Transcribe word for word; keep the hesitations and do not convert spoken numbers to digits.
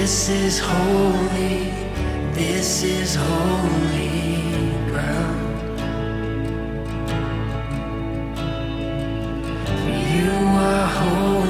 This is holy, this is holy ground. For you are holy.